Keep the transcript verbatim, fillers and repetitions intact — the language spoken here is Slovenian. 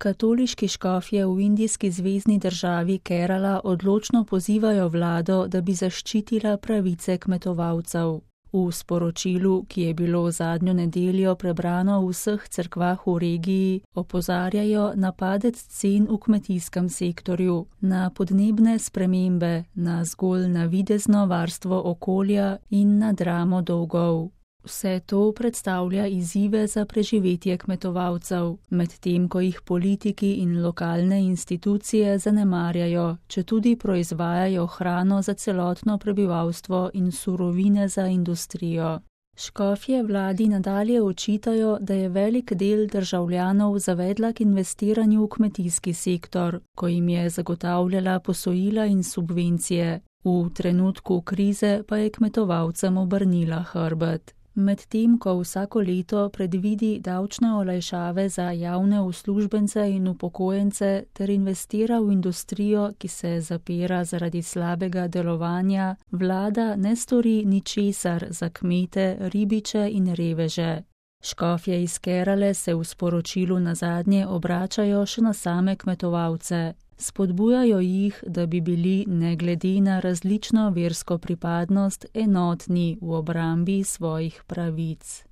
Katoliški škofje v indijski zvezni državi Kerala odločno pozivajo vlado, da bi zaščitila pravice kmetovalcev. V sporočilu, ki je bilo zadnjo nedeljo prebrano v vseh cerkvah v regiji, opozarjajo na padec cen v kmetijskem sektorju, na podnebne spremembe, na zgolj navidezno varstvo okolja in na dramo dolgov. Vse to predstavlja izzive za preživetje kmetovalcev, medtem ko jih politiki in lokalne institucije zanemarjajo, četudi proizvajajo hrano za celotno prebivalstvo in surovine za industrijo. Škofje vladi nadalje očitajo, da je velik del državljanov zavedla k investiranju v kmetijski sektor, ko jim je zagotavljala posojila in subvencije. V trenutku krize pa je kmetovalcem obrnila hrbet. Medtem ko vsako leto predvidi davčne olajšave za javne uslužbence in upokojence ter investira v industrijo, ki se zapira zaradi slabega delovanja, vlada ne stori ničesar za kmete, ribiče in reveže. Škofje iz Kerale se v sporočilu nazadnje obračajo še na same kmetovalce. Spodbujajo jih, da bi bili ne glede na različno versko pripadnost enotni v obrambi svojih pravic.